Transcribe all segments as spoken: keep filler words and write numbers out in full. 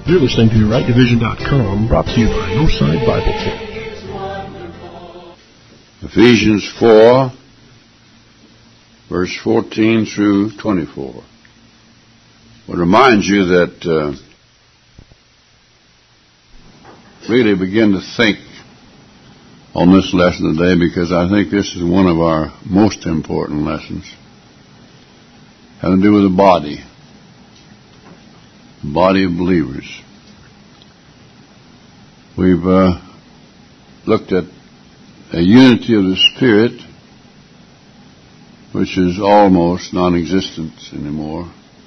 You're listening to right division dot com, brought to you by Northside Bible Church. Ephesians four, verse fourteen through twenty-four. I would remind you that uh, really begin to think on this lesson today, because I think this is one of our most important lessons, having to do with the body, the body of believers. We've uh, looked at a unity of the Spirit, which is almost non-existent anymore.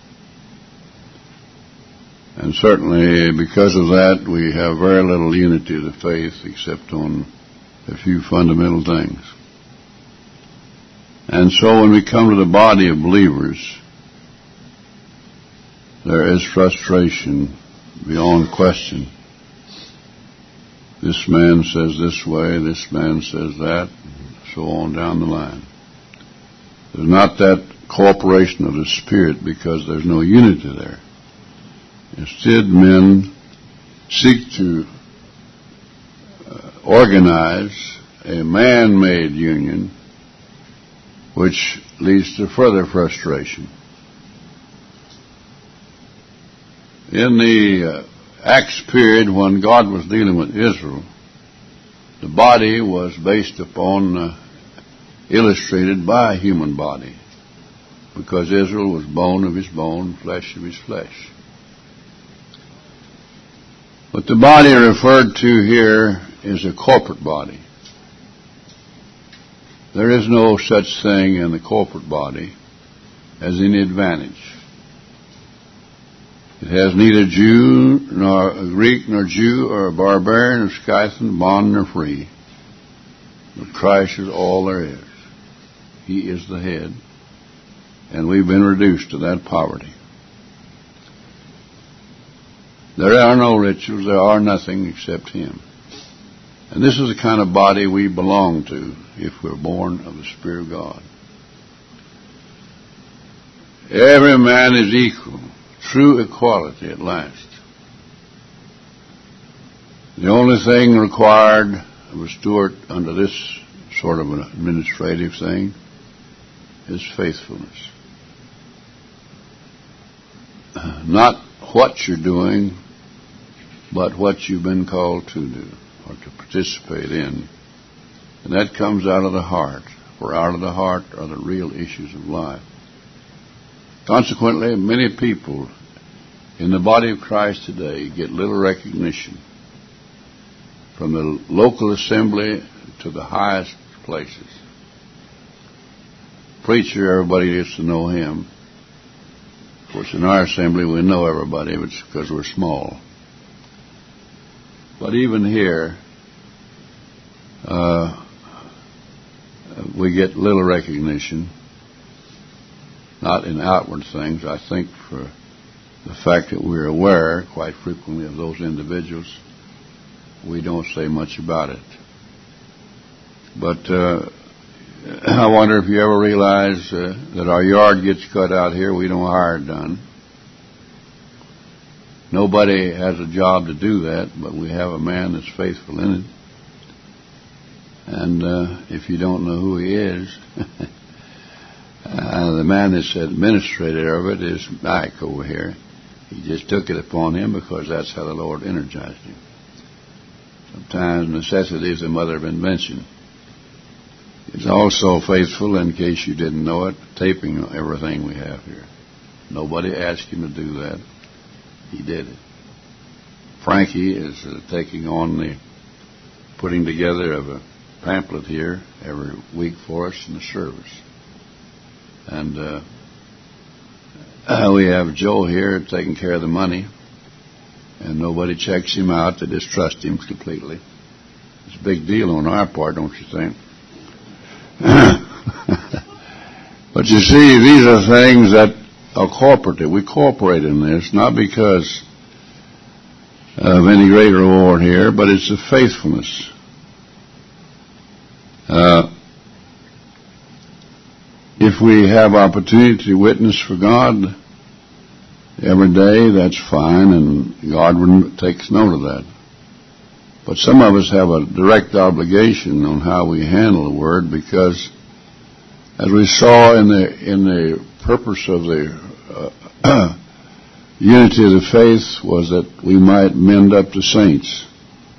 And certainly because of that, we have very little unity of the faith except on a few fundamental things. And so when we come to the body of believers, there is frustration beyond question. This man says this way, this man says that, so on down the line. There's not that cooperation of the Spirit because there's no unity there. Instead, men seek to uh, organize a man-made union, which leads to further frustration. In the uh, Acts period, when God was dealing with Israel, the body was based upon, uh, illustrated by a human body, because Israel was bone of his bone, flesh of his flesh. But the body referred to here is a corporate body. There is no such thing in the corporate body as any advantage. It has neither Jew, nor a Greek, nor Jew, or a barbarian, or Scythian, bond, nor free. But Christ is all there is. He is the head, and we've been reduced to that poverty. There are no rituals, there are nothing except Him. And this is the kind of body we belong to if we're born of the Spirit of God. Every man is equal, true equality at last. The only thing required of a steward under this sort of an administrative thing is faithfulness. Not what you're doing, but what you've been called to do or to participate in. And that comes out of the heart, for out of the heart are the real issues of life. Consequently, many people in the body of Christ today get little recognition, from the local assembly to the highest places. Preacher, everybody gets to know him. Of course, in our assembly, we know everybody, but it's because we're small. But even here, uh, we get little recognition, not in outward things. I think for the fact that we're aware quite frequently of those individuals, we don't say much about it. But uh, I wonder if you ever realize uh, that our yard gets cut out here, we don't hire it done. Nobody has a job to do that, but we have a man that's faithful in it. And uh, if you don't know who he is, uh, the man that's administrator of it is Mike over here. He just took it upon him because that's how the Lord energized him. Sometimes necessity is the mother of invention. He's also faithful, in case you didn't know it, taping everything we have here. Nobody asked him to do that. He did it. Frankie is uh, taking on the putting together of a pamphlet here every week for us in the service. And uh, uh, we have Joe here taking care of the money, and nobody checks him out. They just trust him completely. It's a big deal on our part, don't you think? But you see, these are things that are corporate. We cooperate in this, not because of any great reward here, but it's the faithfulness. Uh, if we have opportunity to witness for God, every day, that's fine, and God takes note of that. But some of us have a direct obligation on how we handle the Word, because as we saw in the in the purpose of the uh, unity of the faith was that we might mend up the saints.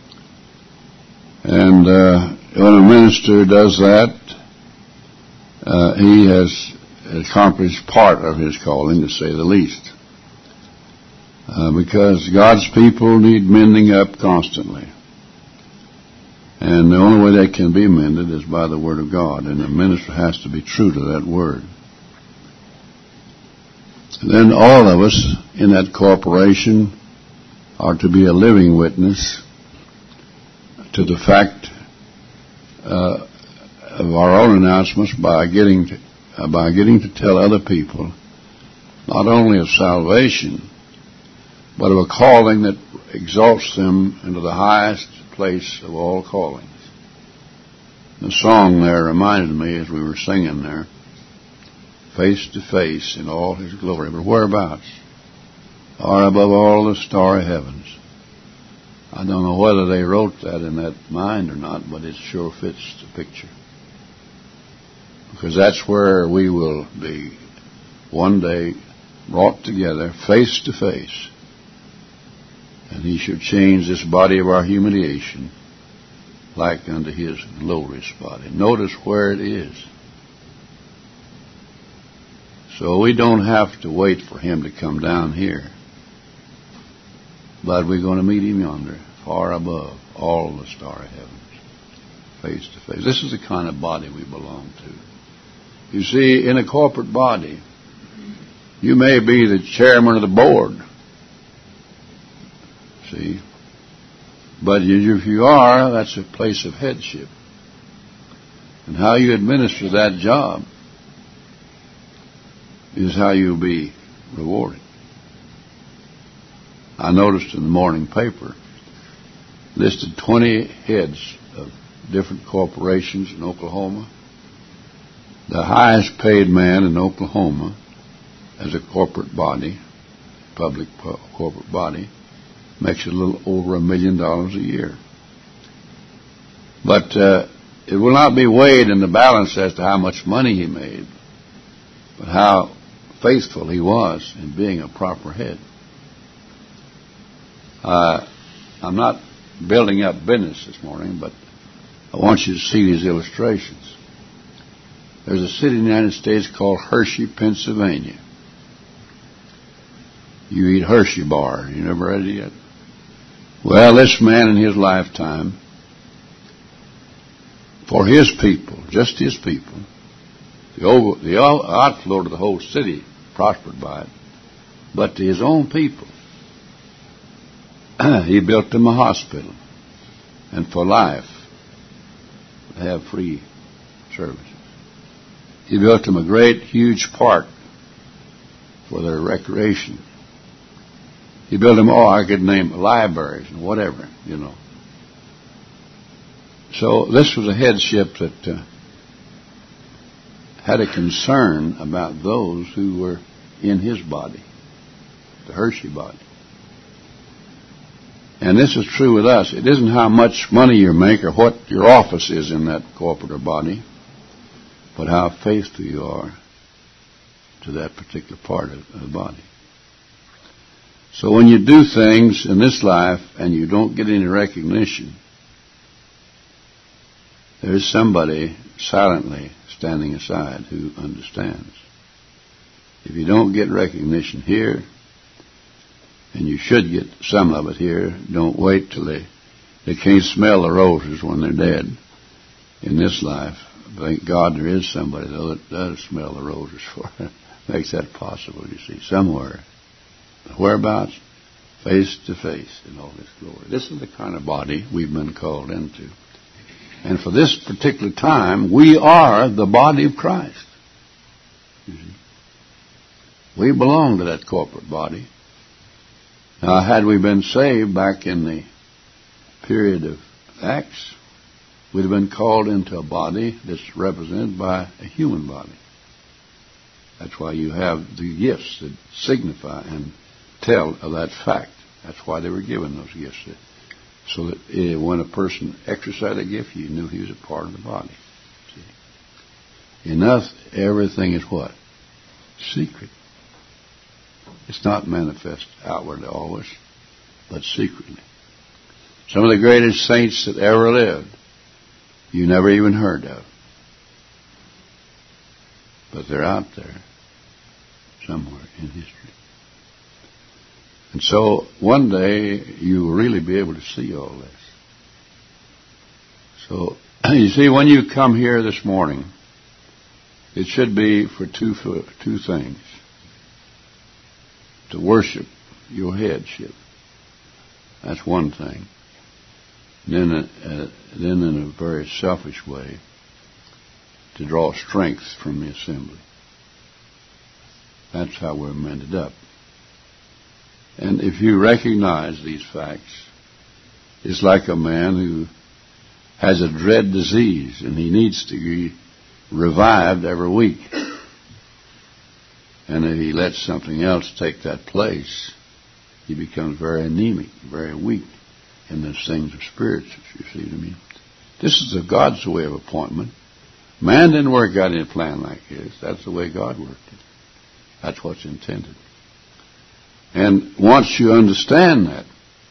And uh, when a minister does that, uh, he has accomplished part of his calling, to say the least. Uh, because God's people need mending up constantly. And the only way they can be mended is by the Word of God, and the minister has to be true to that Word. And then all of us in that corporation are to be a living witness to the fact uh, of our own announcements by getting to, uh, by getting to tell other people not only of salvation, but of a calling that exalts them into the highest place of all callings. The song there reminded me as we were singing there, face to face in all His glory. But whereabouts? Far above all the starry heavens. I don't know whether they wrote that in that mind or not, but it sure fits the picture. Because that's where we will be one day brought together face to face. And He should change this body of our humiliation like unto His glorious body. Notice where it is. So we don't have to wait for Him to come down here. But we're going to meet Him yonder, far above all the starry heavens, face to face. This is the kind of body we belong to. You see, in a corporate body, you may be the chairman of the board. See? But if you are, that's a place of headship. And how you administer that job is how you'll be rewarded. I noticed in the morning paper, listed twenty heads of different corporations in Oklahoma. The highest paid man in Oklahoma as a corporate body, public corporate body, makes a little over a million dollars a year. But uh, it will not be weighed in the balance as to how much money he made, but how faithful he was in being a proper head. Uh, I'm not building up business this morning, but I want you to see these illustrations. There's a city in the United States called Hershey, Pennsylvania. You eat Hershey bar. You never had it yet? Well, this man in his lifetime, for his people, just his people, the, over, the outflow to the whole city prospered by it, but to his own people, he built them a hospital, and for life, they have free services. He built them a great, huge park for their recreation. He built them all, I could name libraries and whatever, you know. So this was a headship that uh, had a concern about those who were in his body, the Hershey body. And this is true with us. It isn't how much money you make or what your office is in that corporate or body, but how faithful you are to that particular part of the body. So when you do things in this life and you don't get any recognition, there's somebody silently standing aside who understands. If you don't get recognition here, and you should get some of it here, don't wait till they, they can't smell the roses when they're dead in this life. Thank God there is somebody, though, that does smell the roses for it. Makes that possible, you see, somewhere. Whereabouts? Face to face in all His glory. This is the kind of body we've been called into. And for this particular time, we are the body of Christ. You see? We belong to that corporate body. Now, had we been saved back in the period of Acts, we'd have been called into a body that's represented by a human body. That's why you have the gifts that signify and tell of that fact. That's why they were given those gifts. So that uh, when a person exercised a gift, you knew he was a part of the body. See? Enough, everything is what? Secret. It's not manifest outwardly always, but secretly. Some of the greatest saints that ever lived, you never even heard of. But they're out there somewhere in history. And so one day you will really be able to see all this. So you see, when you come here this morning, it should be for two for two things: to worship your headship. That's one thing. Then, uh, then in a very selfish way, to draw strength from the assembly. That's how we're mended up. And if you recognize these facts, it's like a man who has a dread disease and he needs to be revived every week. And if he lets something else take that place, he becomes very anemic, very weak in those things of spirits, if you see what I mean. This is the God's way of appointment. Man didn't work out any plan like his. That's the way God worked it. That's what's intended. And once you understand that,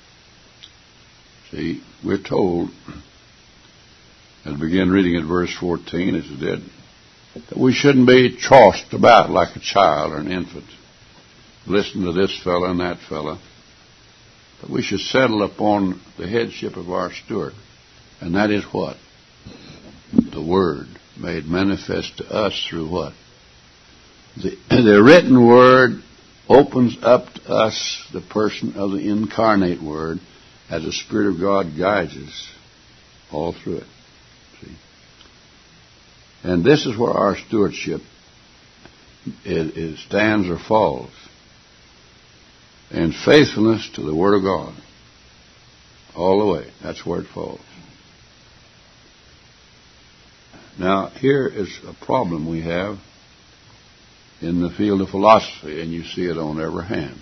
see, we're told, as we begin reading at verse fourteen, as it did, that we shouldn't be tossed about like a child or an infant. Listen to this fella and that fella. But we should settle upon the headship of our steward. And that is what? The Word made manifest to us through what? The, the written Word opens up to us the person of the incarnate Word as the Spirit of God guides us all through it. See? And this is where our stewardship is, is stands or falls. And faithfulness to the Word of God. All the way. That's where it falls. Now, here is a problem we have in the field of philosophy, and you see it on every hand.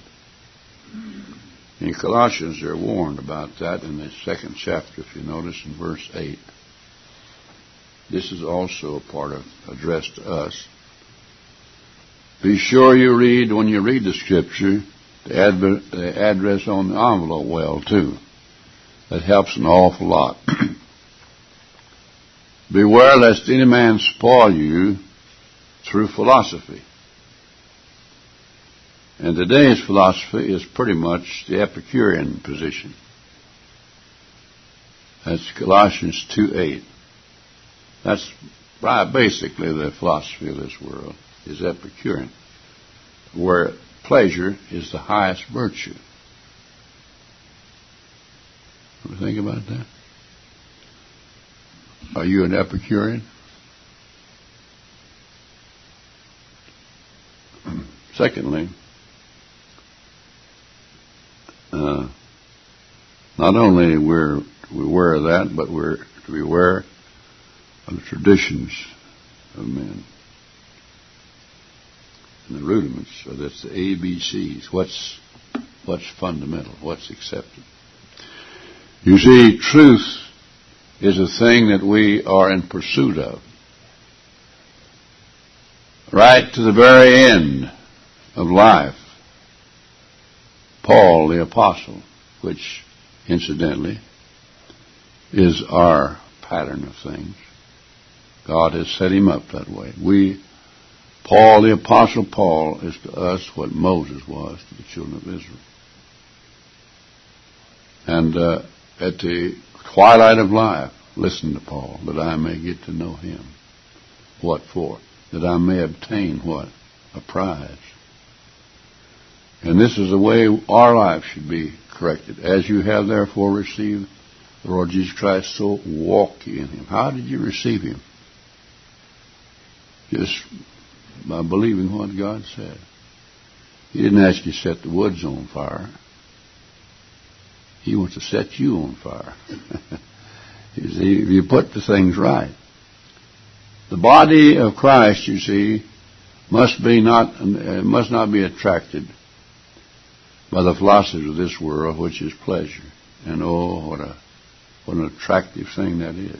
In Colossians, they're warned about that in the second chapter, if you notice, in verse eight. This is also a part of addressed to us. Be sure you read, when you read the Scripture, the, adver- the address on the envelope well, too. That helps an awful lot. Beware lest any man spoil you through philosophy. And today's philosophy is pretty much the Epicurean position. That's Colossians two eight. That's right, basically the philosophy of this world is Epicurean, where pleasure is the highest virtue. Ever think about that? Are you an Epicurean? Secondly, uh, not only we're we aware of that, but we're to be aware of the traditions of men and the rudiments. So that's the A B Cs. What's what's fundamental? What's accepted? You see, truth is a thing that we are in pursuit of. Right to the very end of life. Paul the Apostle, which incidentally is our pattern of things. God has set him up that way. We, Paul the Apostle Paul, is to us what Moses was to the children of Israel. And uh, at the twilight of life, listen to Paul, that I may get to know him. What for? That I may obtain what? A prize. And this is the way our life should be corrected. As you have therefore received the Lord Jesus Christ, so walk ye in him. How did you receive him? Just by believing what God said. He didn't ask you to set the woods on fire. He wants to set you on fire. You see, if you put the things right. The body of Christ, you see, must be not uh, must not be attracted by the philosophies of this world, which is pleasure. And oh, what a what an attractive thing that is.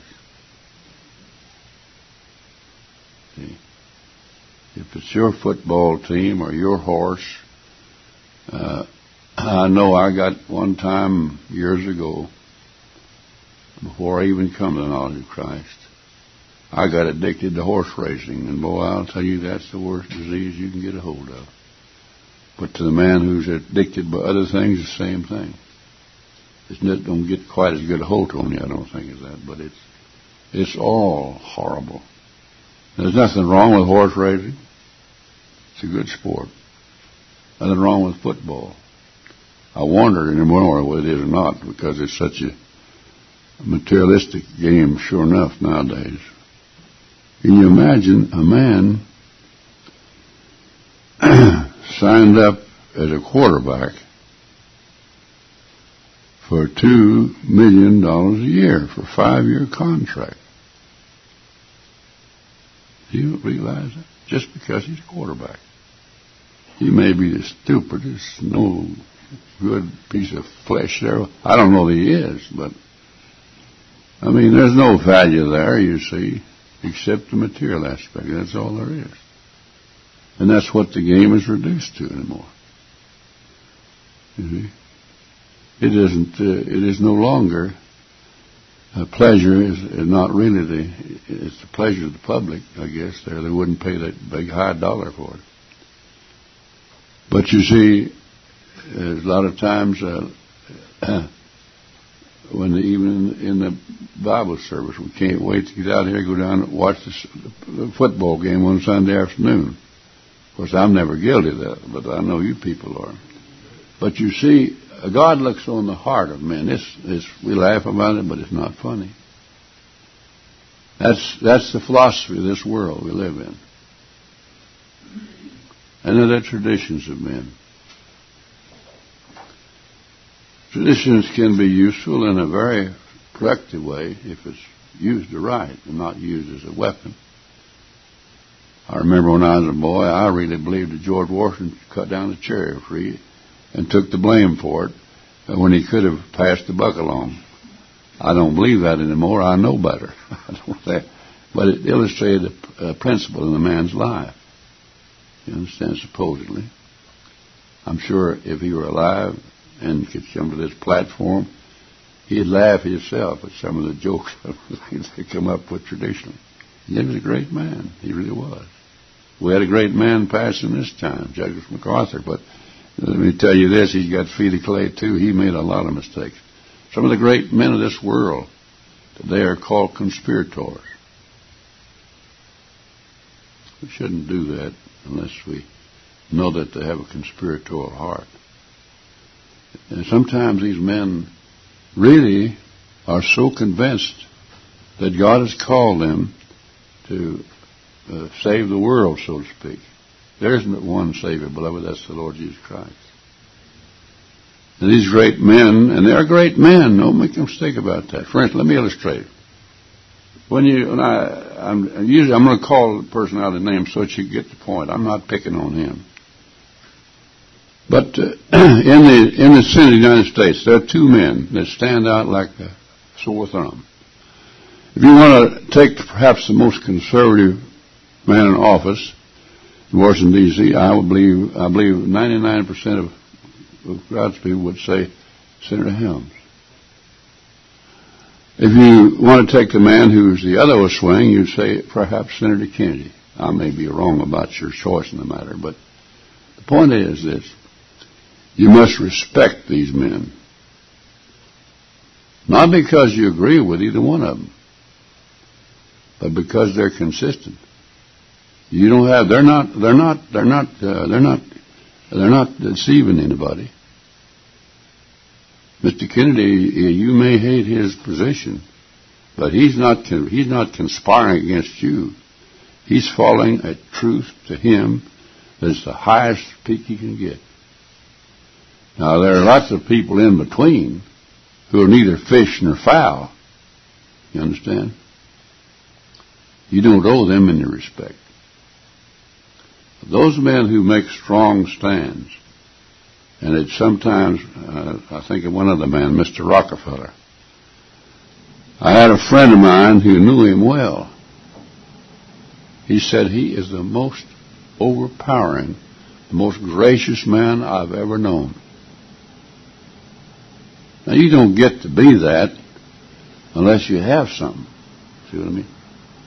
See? If it's your football team or your horse, uh, I know I got one time years ago, before I even come to the knowledge of Christ, I got addicted to horse racing. And boy, I'll tell you, that's the worst disease you can get a hold of. But to the man who's addicted by other things, the same thing. It don't get quite as good a hold on you, I don't think, as that. But it's it's all horrible. There's nothing wrong with horse racing. It's a good sport. Nothing wrong with football. I wonder anymore whether it is or not, because it's such a materialistic game, sure enough, nowadays. Can you imagine a man signed up as a quarterback for two million dollars a year for a five-year contract? Do you realize that? Just because he's a quarterback. He may be the stupidest, no good piece of flesh there. I don't know that he is, but I mean, there's no value there, you see, except the material aspect. That's all there is. And that's what the game is reduced to anymore. You see? It isn't, uh, it is no longer, uh, pleasure is, is not really the, it's the pleasure of the public, I guess. There, they wouldn't pay that big high dollar for it. But you see, there's a lot of times, uh, when the, even in the Bible service, we can't wait to get out here, go down and watch the football game one Sunday afternoon. Of course, I'm never guilty of that, but I know you people are. But you see, God looks on the heart of men. This, this, we laugh about it, but it's not funny. That's that's the philosophy of this world we live in. And they're the traditions of men. Traditions can be useful in a very productive way if it's used right and not used as a weapon. I remember when I was a boy, I really believed that George Washington cut down the cherry tree and took the blame for it when he could have passed the buck along. I don't believe that anymore. I know better. I don't say, but it illustrated a, a principle in a man's life. You understand, supposedly. I'm sure if he were alive and could come to this platform, he'd laugh himself at some of the jokes they come up with traditionally. He was a great man. He really was. We had a great man passing this time, Douglas MacArthur, but let me tell you this, he's got feet of clay too. He made a lot of mistakes. Some of the great men of this world today are called conspirators. We shouldn't do that unless we know that they have a conspiratorial heart. And sometimes these men really are so convinced that God has called them to uh, save the world, so to speak. There isn't but one Savior, beloved, that's the Lord Jesus Christ. And these great men, and they're great men, don't make a mistake about that. For instance, let me illustrate. When you, when I, I'm usually, I'm going to call the person out of the name so that you get the point. I'm not picking on him. But uh, in the in the Senate of the United States, there are two men that stand out like a sore thumb. If you want to take perhaps the most conservative man in office in Washington, D C, I would believe I believe ninety-nine percent of, of God's people would say Senator Helms. If you want to take the man who's the other way swing, you'd say perhaps Senator Kennedy. I may be wrong about your choice in the matter, but the point is this. You must respect these men. Not because you agree with either one of them, but because they're consistent. You don't have, they're not, they're not, they're not, uh, they're not, they're not deceiving anybody. Mister Kennedy, you may hate his position, but he's not, he's not conspiring against you. He's following a truth to him that's the highest peak he can get. Now, there are lots of people in between who are neither fish nor fowl. You understand? You don't owe them any respect. Those men who make strong stands And it sometimes, uh, I think of one other man, Mister Rockefeller. I had a friend of mine who knew him well. He said he is the most overpowering, the most gracious man I've ever known. Now, you don't get to be that unless you have something. See what I mean?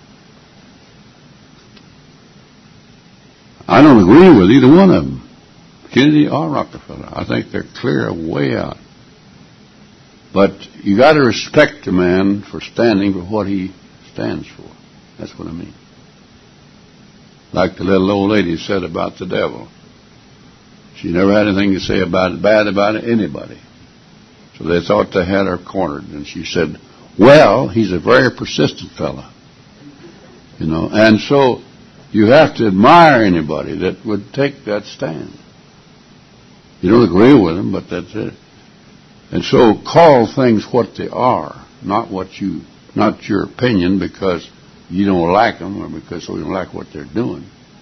I don't agree with either one of them, Kennedy or Rockefeller. I think they're clear way out. But you got to respect a man for standing for what he stands for. That's what I mean. Like the little old lady said about the devil. She never had anything to say about it, bad about anybody. So they thought they had her cornered. And she said, well, he's a very persistent fella. You know, and so you have to admire anybody that would take that stand. You don't agree with them, but that's it. And so call things what they are, not what you, not your opinion because you don't like them or because you don't like what they're doing.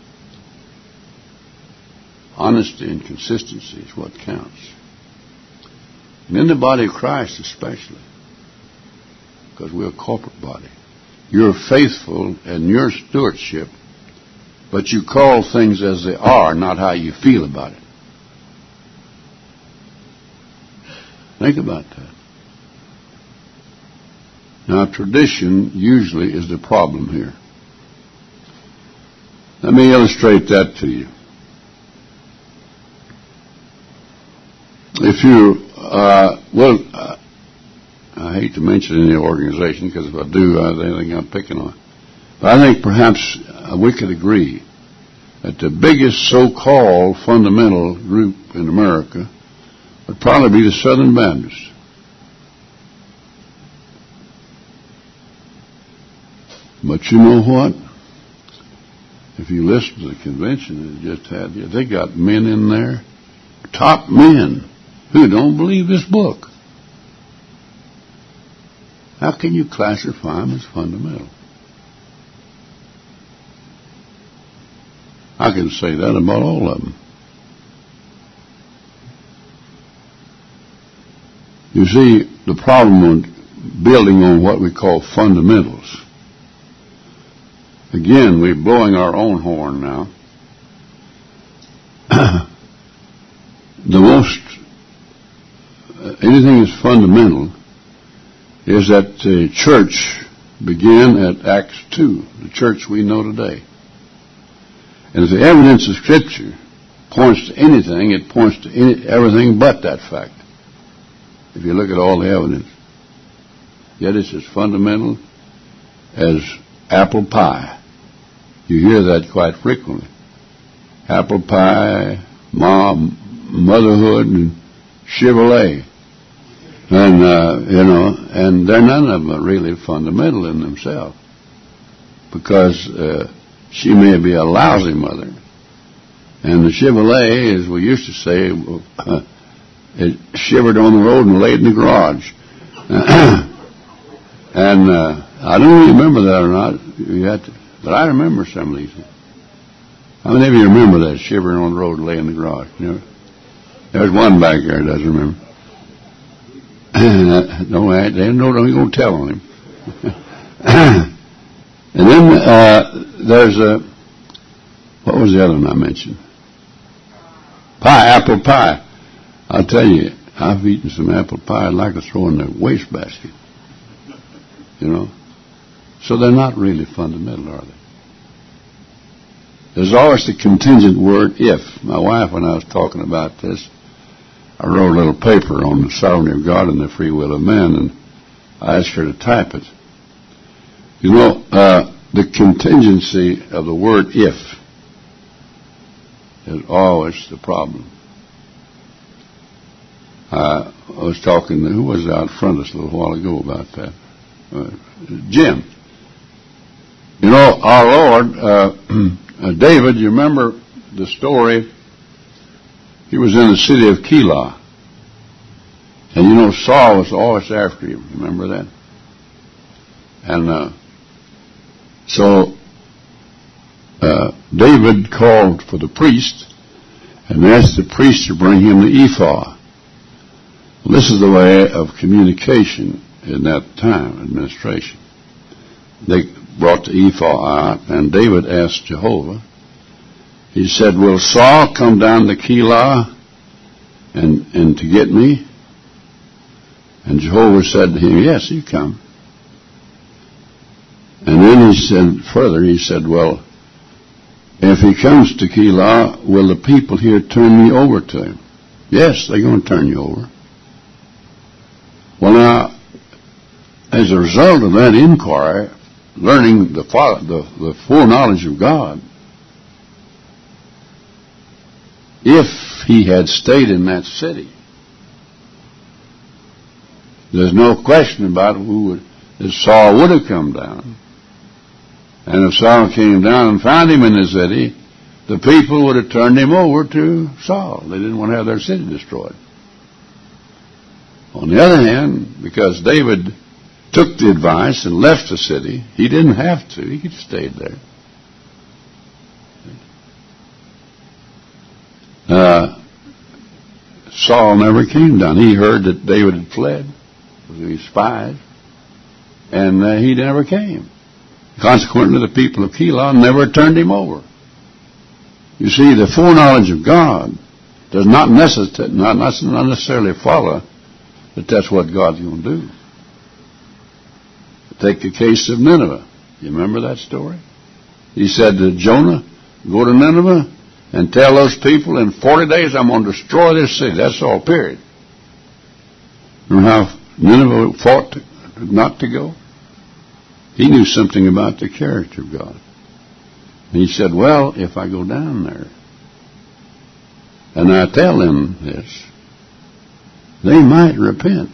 Honesty and consistency is what counts. And in the body of Christ especially, because we're a corporate body, you're faithful in your stewardship, but you call things as they are, not how you feel about it. Think about that. Now, tradition usually is the problem here. Let me illustrate that to you. If you, uh, well, uh, I hate to mention any organization because if I do, uh, they think I'm picking on. But I think perhaps uh, we could agree that the biggest so-called fundamental group in America would probably be the Southern Baptists. But you know what? If you listen to the convention they just had, they got men in there, top men, who don't believe this book. How can you classify them as fundamental? I can say that about all of them. You see, the problem with building on what we call fundamentals. Again, we're blowing our own horn now. The most, uh, anything that's fundamental is that the church began at Acts two, the church we know today. And if the evidence of Scripture points to anything, it points to any, everything but that fact. If you look at all the evidence. Yet it's as fundamental as apple pie. You hear that quite frequently. Apple pie, mom, motherhood, and Chevrolet. And, uh, you know, and they're none of them are really fundamental in themselves. Because uh, she may be a lousy mother. And the Chevrolet, as we used to say, uh, it shivered on the road and laid in the garage. And uh, I don't really remember that or not. You had to, but I remember some of these. How many of you remember that, shivering on the road and laying in the garage? You know? There's one back there that doesn't remember. No, I don't know. I'm going to tell on him. And then uh, there's a, what was the other one I mentioned? Pie, apple pie. I'll tell you, I've eaten some apple pie I'd like to throw in the wastebasket. You know? So they're not really fundamental, are they? There's always the contingent word, if. My wife, when I was talking about this, I wrote a little paper on the sovereignty of God and the free will of man, and I asked her to type it. You know, uh, the contingency of the word if is always the problem. Uh, I was talking to, who was out front of us a little while ago about that? Uh, Jim. You know, our Lord, uh, uh, David, you remember the story? He was in the city of Keilah. And you know, Saul was always after him. Remember that? And uh, so uh, David called for the priest and asked the priest to bring him the ephah. This is the way of communication in that time, administration. They brought the ephah out, and David asked Jehovah. He said, will Saul come down to Keilah and, and to get me? And Jehovah said to him, yes, he come. And then he said further, he said, well, if he comes to Keilah, will the people here turn me over to him? Yes, they're going to turn you over. Well, now, as a result of that inquiry, learning the, the, the foreknowledge of God, if he had stayed in that city, there's no question about who would, that Saul would have come down. And if Saul came down and found him in the city, the people would have turned him over to Saul. They didn't want to have their city destroyed. On the other hand, because David took the advice and left the city, he didn't have to. He could have stayed there. Uh, Saul never came down. He heard that David had fled with his spies, and uh, he never came. Consequently, the people of Keilah never turned him over. You see, the foreknowledge of God does not, necess- not, not necessarily follow that that's what God's going to do. Take the case of Nineveh. You remember that story? He said to Jonah, go to Nineveh and tell those people in forty days I'm going to destroy this city. That's all, period. Remember how Nineveh fought to, not to go? He knew something about the character of God. And he said, well, if I go down there and I tell them this, they might repent.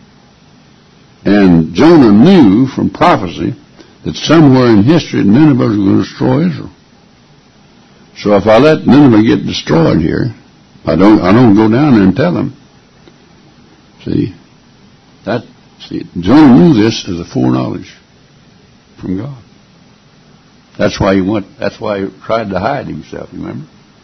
And Jonah knew from prophecy that somewhere in history Nineveh was going to destroy Israel. So if I let Nineveh get destroyed here, I don't I don't go down there and tell them. See, that see Jonah knew this as a foreknowledge from God. That's why he went. That's why he tried to hide himself. Remember?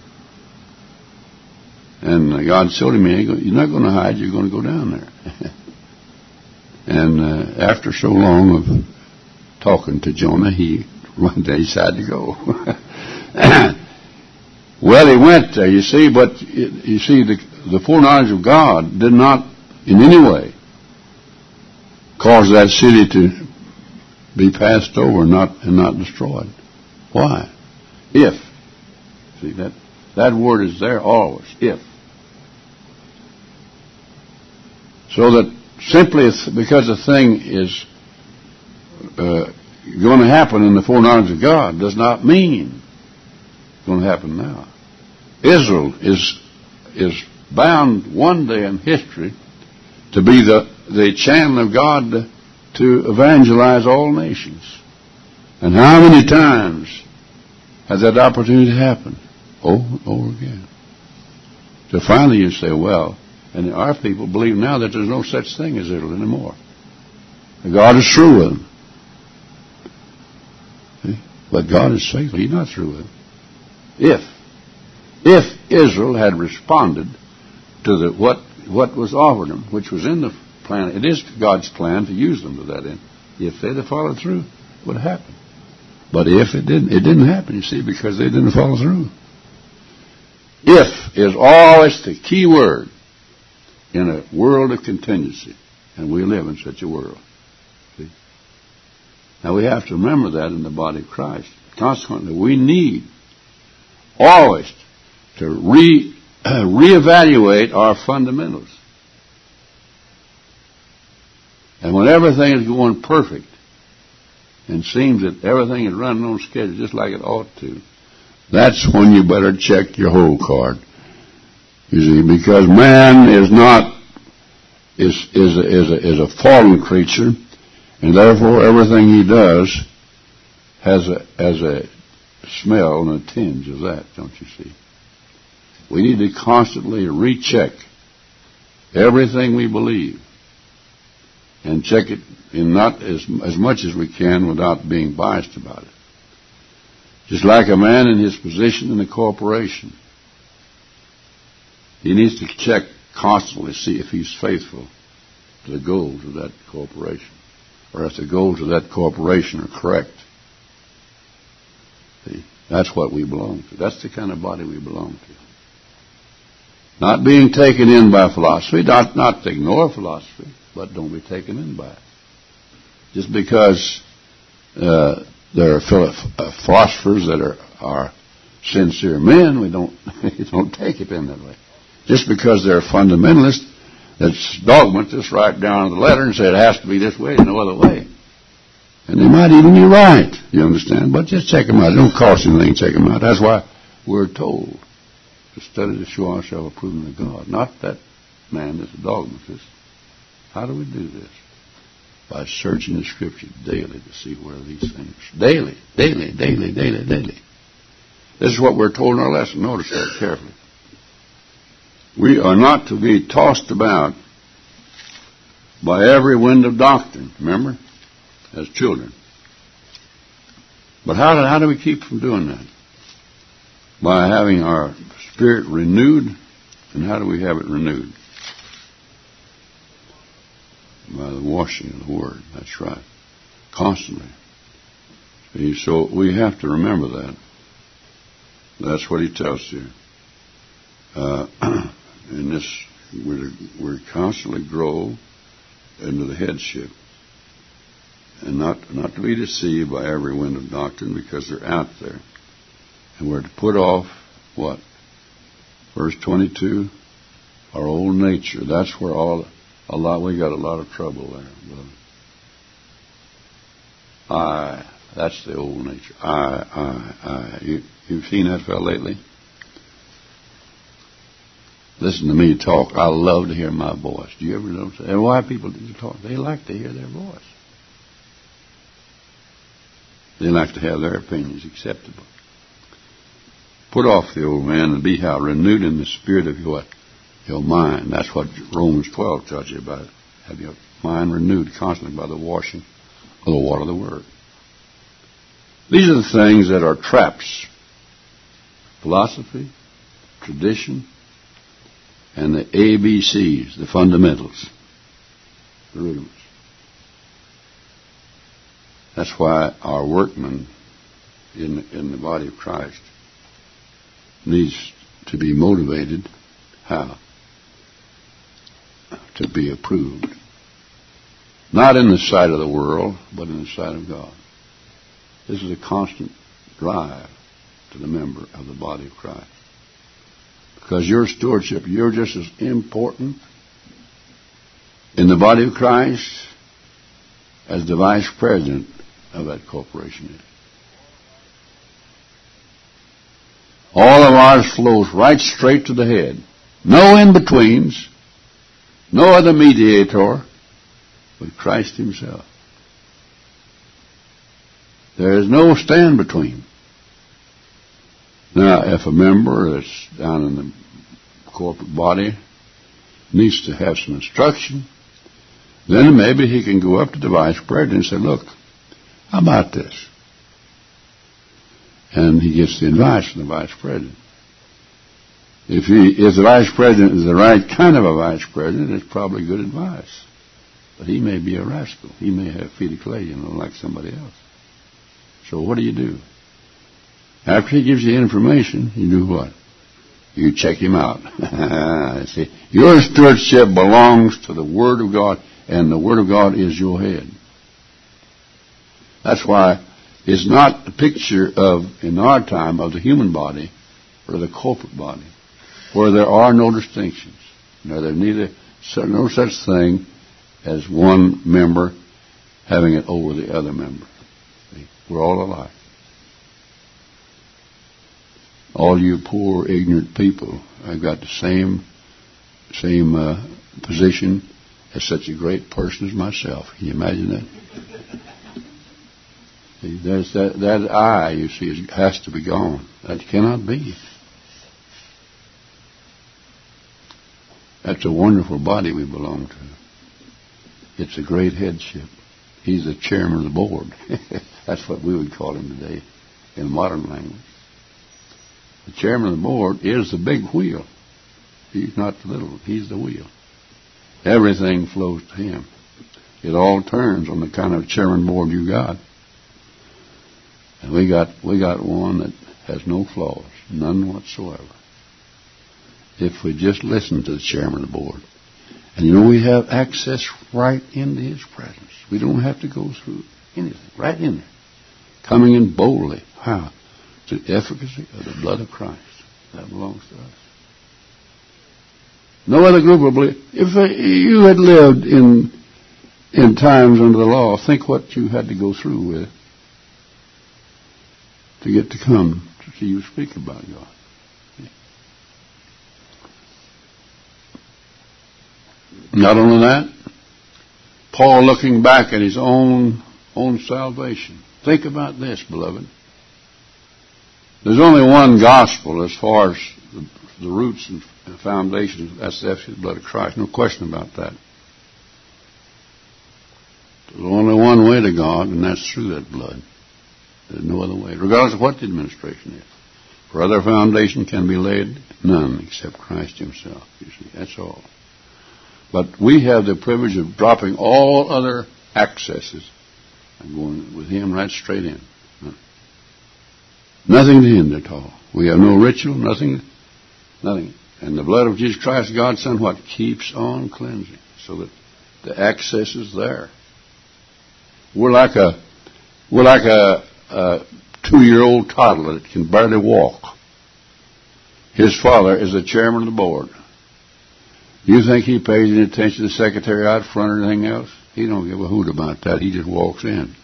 And God told him, "You're not going to hide. You're going to go down there." And uh, after so long of talking to Jonah, he one day decided to go. Well, he went there, you see, but you see, the, the foreknowledge of God did not in any way cause that city to be passed over and not, and not destroyed. Why? If. See, that, that word is there always, if. So that simply because a thing is uh, going to happen in the foreknowledge of God does not mean it's going to happen now. Israel is is bound one day in history to be the, the channel of God to, to evangelize all nations. And how many times has that opportunity happened? Over and over again. So finally you say, well, and our people believe now that there's no such thing as Israel anymore. God is through with them. See? But God is faithful. He's not through with them. If, if Israel had responded to the, what, what was offered them, which was in the plan, it is God's plan to use them to that end. If they'd have followed through, it would have happened. But if it didn't, it didn't happen, you see, because they didn't follow through. If is always the key word in a world of contingency, and we live in such a world. See? Now we have to remember that in the body of Christ. Consequently, we need always to re uh, reevaluate our fundamentals. And when everything is going perfect and seems that everything is running on schedule just like it ought to, that's when you better check your whole card. You see, because man is not is is a, is a, is a fallen creature, and therefore everything he does has a has a smell and a tinge of that. Don't you see? We need to constantly recheck everything we believe, and check it in not as as much as we can without being biased about it. Just like a man in his position in a corporation. He needs to check constantly, see if he's faithful to the goals of that corporation, or if the goals of that corporation are correct. See, that's what we belong to. That's the kind of body we belong to. Not being taken in by philosophy, not, not to ignore philosophy, but don't be taken in by it. Just because uh, there are philosophers that are, are sincere men, we don't, we don't take it in that way. Just because they're fundamentalists, that's dogmatists, write down the letter and say it has to be this way, no other way. And they might even be right, you understand? But just check them out. It don't cost anything to check them out. That's why we're told to study to show ourselves approved to God. Not that man that's a dogmatist. How do we do this? By searching the Scripture daily to see where these things. Daily, daily, daily, daily, daily. This is what we're told in our lesson. Notice that carefully. We are not to be tossed about by every wind of doctrine, remember, as children. But how do, how do we keep from doing that? By having our spirit renewed. And how do we have it renewed? By the washing of the Word. That's right. Constantly. See, so we have to remember that. That's what he tells you. Uh, in this, we're, we're constantly grow into the headship. And not, not to be deceived by every wind of doctrine, because they're out there. And we're to put off what? Verse twenty-two, our old nature. That's where all a lot we got a lot of trouble there, brother. I. That's the old nature. I. I. I. You, you've seen that fellow lately? Listen to me talk. I love to hear my voice. Do you ever notice that? And why people do talk? They like to hear their voice. They like to have their opinions acceptable. Put off the old man and be how renewed in the spirit of your, your mind. That's what Romans twelve tells you about. Have your mind renewed constantly by the washing of the water of the Word. These are the things that are traps. Philosophy, tradition, and the A B Cs, the fundamentals, the rudiments. That's why our workman in, in the body of Christ needs to be motivated. How? To be approved. Not in the sight of the world, but in the sight of God. This is a constant drive to the member of the body of Christ. Because your stewardship, you're just as important in the body of Christ as the vice president of that corporation is. All of ours flows right straight to the head. No in-betweens, no other mediator but Christ himself. There is no stand between. Now, if a member that's down in the corporate body needs to have some instruction, then maybe he can go up to the vice president and say, look, how about this? And he gets the advice from the vice president. If he, if the vice president is the right kind of a vice president, it's probably good advice. But he may be a rascal. He may have feet of clay, you know, like somebody else. So what do you do? After he gives you information, you do what? You check him out. See, your stewardship belongs to the Word of God, and the Word of God is your head. That's why it's not a picture of, in our time, of the human body or the corporate body, where there are no distinctions. No, there's neither no such thing as one member having it over the other member. See, we're all alike. All you poor, ignorant people have got the same same uh, position as such a great person as myself. Can you imagine that? See, there's that, that I, you see, is, has to be gone. That cannot be. That's a wonderful body we belong to. It's a great headship. He's the chairman of the board. That's what we would call him today in modern language. The chairman of the board is the big wheel. He's not the little. He's the wheel. Everything flows to him. It all turns on the kind of chairman board you got. And we got we got one that has no flaws, none whatsoever. If we just listen to the chairman of the board. And you know, we have access right into his presence. We don't have to go through anything. Right in there. Coming in boldly. How? To the efficacy of the blood of Christ. That belongs to us. No other group of believers. If you had lived in in times under the law, think what you had to go through with to get to come to see you speak about God. Not only that, Paul looking back at his own own salvation. Think about this, beloved. There's only one gospel as far as the, the roots and foundations. That's the efficacy of the blood of Christ. No question about that. There's only one way to God, and that's through that blood. There's no other way, regardless of what the administration is. For other foundation can be laid, none except Christ himself. You see, that's all. But we have the privilege of dropping all other accesses and going with him right straight in. Nothing to hinder at all. We have no ritual, nothing, nothing. And the blood of Jesus Christ, God's Son, what? Keeps on cleansing so that the access is there. We're like a, we're like a, a two-year-old toddler that can barely walk. His father is the chairman of the board. You think he pays any attention to the secretary out front or anything else? He don't give a hoot about that. He just walks in.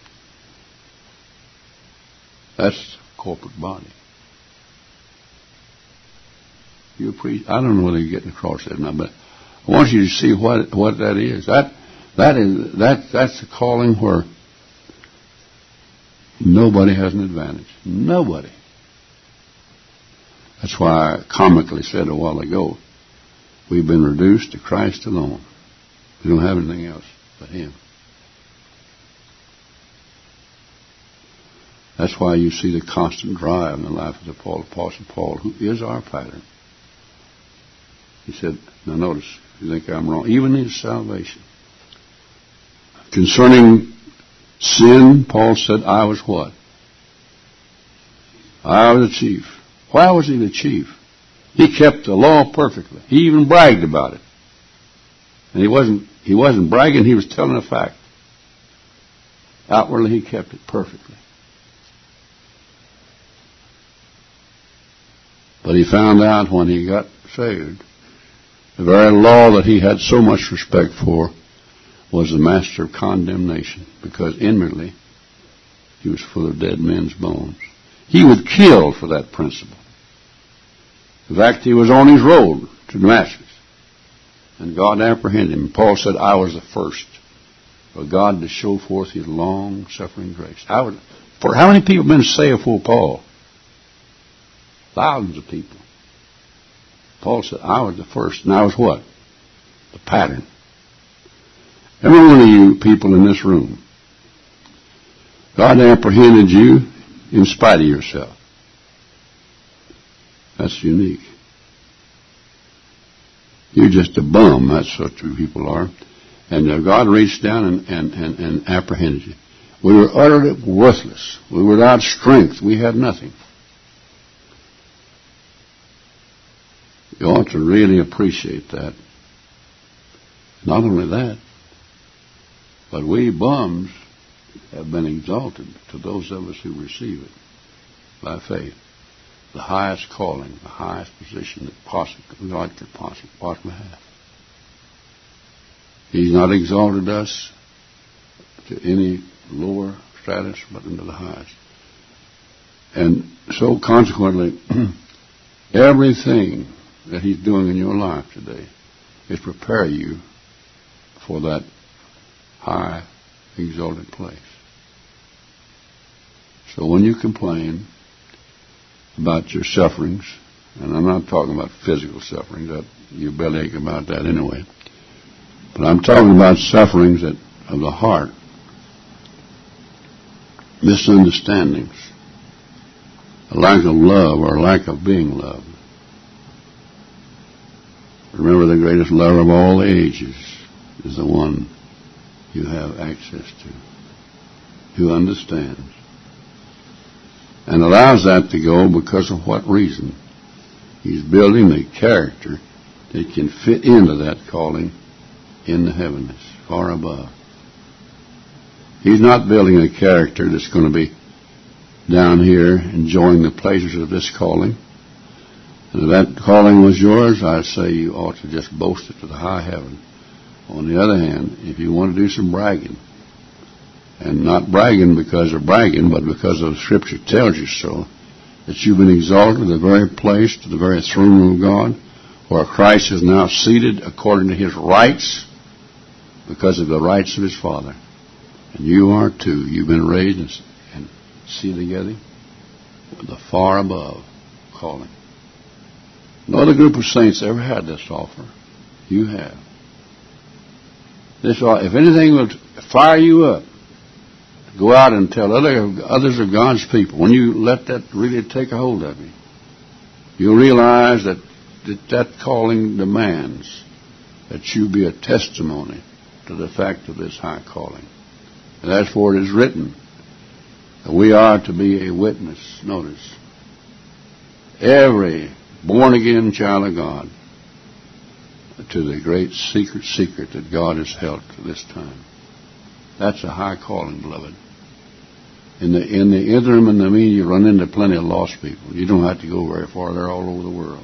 That's corporate body. You pre- I don't know whether you're getting across that or not, but I want you to see what what that is. That that is that that's the calling where nobody has an advantage. Nobody. That's why I comically said a while ago, we've been reduced to Christ alone. We don't have anything else but him. That's why you see the constant drive in the life of the Apostle Paul, who is our pattern. He said, now notice, you think I'm wrong, even in his salvation. Concerning sin, Paul said, I was what? I was the chief. Why was he the chief? He kept the law perfectly. He even bragged about it. And he wasn't he wasn't bragging, he was telling a fact. Outwardly he kept it perfectly. But he found out when he got saved, the very law that he had so much respect for was the master of condemnation, because inwardly he was full of dead men's bones. He would kill for that principle. In fact, he was on his road to Damascus, and God apprehended him. Paul said, I was the first for God to show forth his long-suffering grace. I was, for how many people have been saved for Paul? Thousands of people. Paul said, I was the first, and I was what? The pattern. Every one of you people in this room, God apprehended you in spite of yourself. That's unique. You're just a bum, that's what you people are. And uh, God reached down and, and, and, and apprehended you. We were utterly worthless. We were without strength. We had nothing. You ought to really appreciate that. Not only that, but we bums have been exalted to those of us who receive it by faith. The highest calling, the highest position that possibly God could possibly, possibly have. He's not exalted us to any lower status, but into the highest. And so consequently, everything that he's doing in your life today is prepare you for that high, exalted place. So when you complain about your sufferings, and I'm not talking about physical sufferings, that you bellyache about that anyway, but I'm talking about sufferings that of the heart, misunderstandings, a lack of love or a lack of being loved. Remember, the greatest lover of all the ages is the one you have access to, who understands, and allows that to go because of what reason? He's building a character that can fit into that calling in the heavens, far above. He's not building a character that's going to be down here enjoying the pleasures of this calling. And if that calling was yours, I'd say you ought to just boast it to the high heaven. On the other hand, if you want to do some bragging, and not bragging because of bragging, but because the Scripture tells you so, that you've been exalted to the very place, to the very throne room of God, where Christ is now seated according to His rights, because of the rights of His Father. And you are too. You've been raised and, and seated together with the far above calling. No other group of saints ever had this offer. You have. This, if anything will fire you up, go out and tell other, others of God's people. When you let that really take a hold of you, you'll realize that that, that calling demands that you be a testimony to the fact of this high calling. And that's for it is written that we are to be a witness. Notice, every born-again child of God to the great secret secret that God has held to this time. That's a high calling, beloved. In the in the interim and the mean, you run into plenty of lost people. You don't have to go very far. They're all over the world.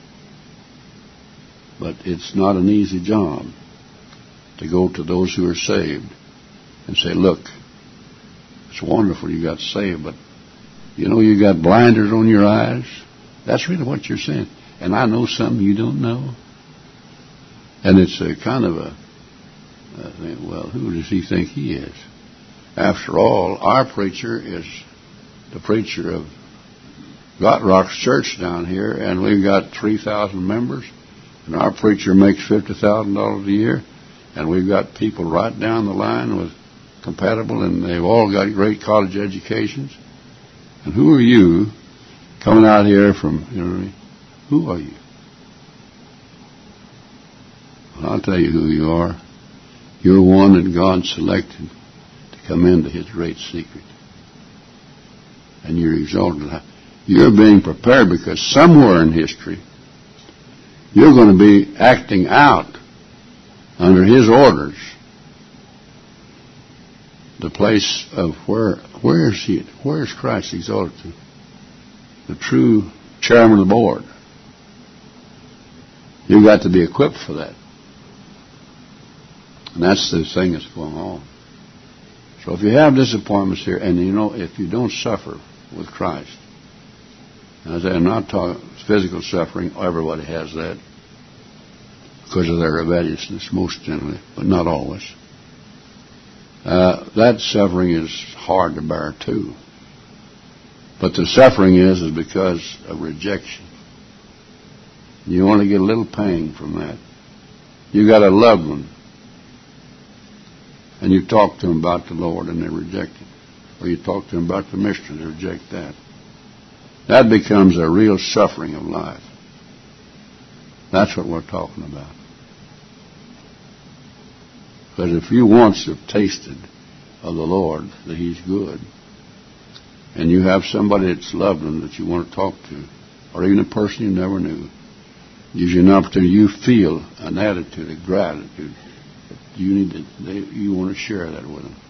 But it's not an easy job to go to those who are saved and say, look, it's wonderful you got saved, but you know you got blinders on your eyes. That's really what you're saying. And I know something you don't know. And it's a kind of a, I think, well, who does he think he is? After all, our preacher is the preacher of God Rocks Church down here, and we've got three thousand members, and our preacher makes fifty thousand dollars a year, and we've got people right down the line with compatible, and they've all got great college educations. And who are you coming out here from, you know what I mean? Who are you? Well, I'll tell you who you are. You're one that God selected to come into His great secret. And you're exalted. You're being prepared because somewhere in history you're going to be acting out under His orders the place of where where is He? Where is Christ exalted to? The true chairman of the board. You've got to be equipped for that. And that's the thing that's going on. So if you have disappointments here, and you know, if you don't suffer with Christ, as I'm not talking physical suffering, everybody has that because of their rebelliousness, most generally, but not always. Uh, that suffering is hard to bear too. But the suffering is is because of rejection. You want to get a little pain from that. You got a loved one, and you talk to them about the Lord and they reject it. Or you talk to them about the mission and they reject that. That becomes a real suffering of life. That's what we're talking about. Because if you once have tasted of the Lord that He's good, and you have somebody that's loved Him that you want to talk to, or even a person you never knew, gives you an opportunity, you feel an attitude of gratitude. You need to, they, you want to share that with them.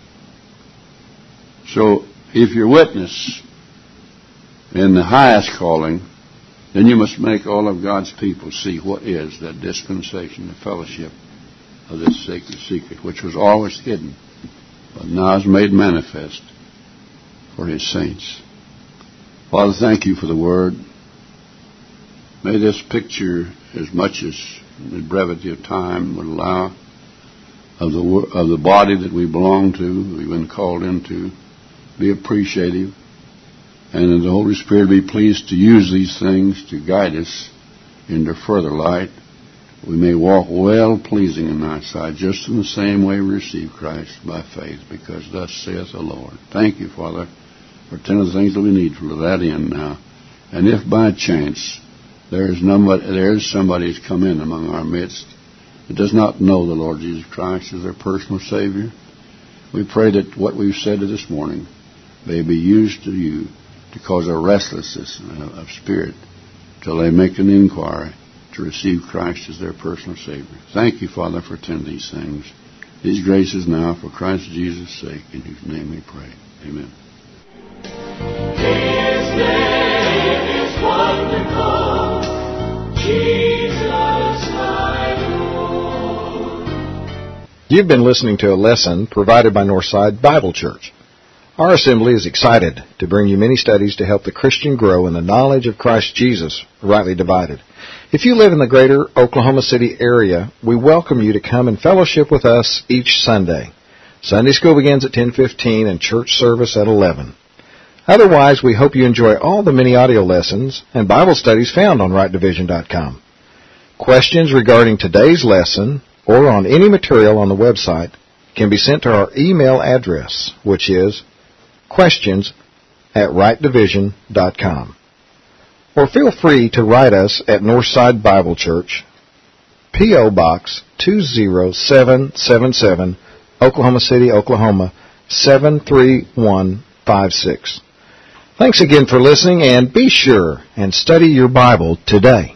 So, if you're witness in the highest calling, then you must make all of God's people see what is that dispensation, the fellowship of this sacred secret, which was always hidden, but now is made manifest for His saints. Father, thank You for the Word. May this picture, as much as the brevity of time would allow, of the of the body that we belong to, we've been called into, be appreciative, and that the Holy Spirit be pleased to use these things to guide us into further light. We may walk well pleasing in Thy sight, just in the same way we receive Christ by faith, because thus saith the Lord. Thank You, Father, for ten of the things that we need for that end now. And if by chance There is nobody, there is somebody who's come in among our midst that does not know the Lord Jesus Christ as their personal Savior. We pray that what we've said this morning may be used to you to cause a restlessness of spirit till they make an inquiry to receive Christ as their personal Savior. Thank you, Father, for attending these things. These graces now for Christ Jesus' sake, in whose name we pray. Amen. His name is wonderful, Jesus my Lord. You've been listening to a lesson provided by Northside Bible Church. Our assembly is excited to bring you many studies to help the Christian grow in the knowledge of Christ Jesus, rightly divided. If you live in the greater Oklahoma City area, we welcome you to come and fellowship with us each Sunday. Sunday school begins at ten fifteen and church service at eleven. Otherwise, we hope you enjoy all the many audio lessons and Bible studies found on right division dot com. Questions regarding today's lesson or on any material on the website can be sent to our email address, which is questions at right division dot com. Or feel free to write us at Northside Bible Church, P O. Box two zero seven seven seven, Oklahoma City, Oklahoma seven three one five six. Thanks again for listening, and be sure and study your Bible today.